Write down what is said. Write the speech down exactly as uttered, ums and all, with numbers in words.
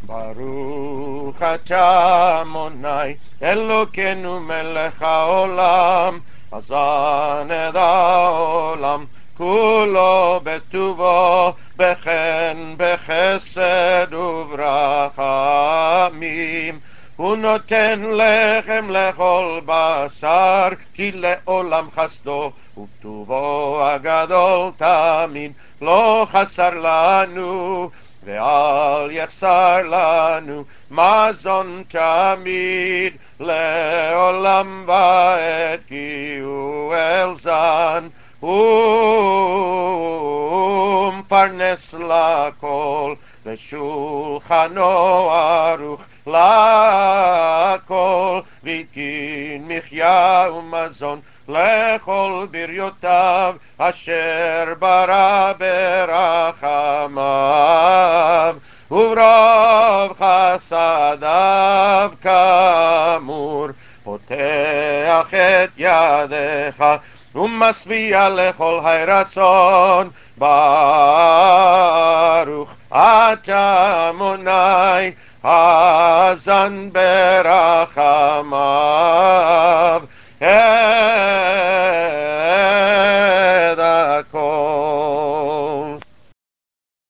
ברוך אתה אדוני אלוקינו מלך העולם, חזן את העולם כולו בטובו, בחן בחסד וברחמים. הוא נותן לחם לכל בשר, כי לעולם חסדו וטובו הגדול תמיד לא חסר לנו, ואל יחסר לנו מזון תמיד לעולם ועד, כי הוא אלזן ומפרנס לכל, ושולחנו ערוך לכל, והתקין מחיה ומזון לכל בריותיו אשר ברא ברחמיו, וברוב חסדיו כאמור פותח את ידיך ומשביע לכל הרצון. ברוך אתה אדוני, חזן ברחמיו,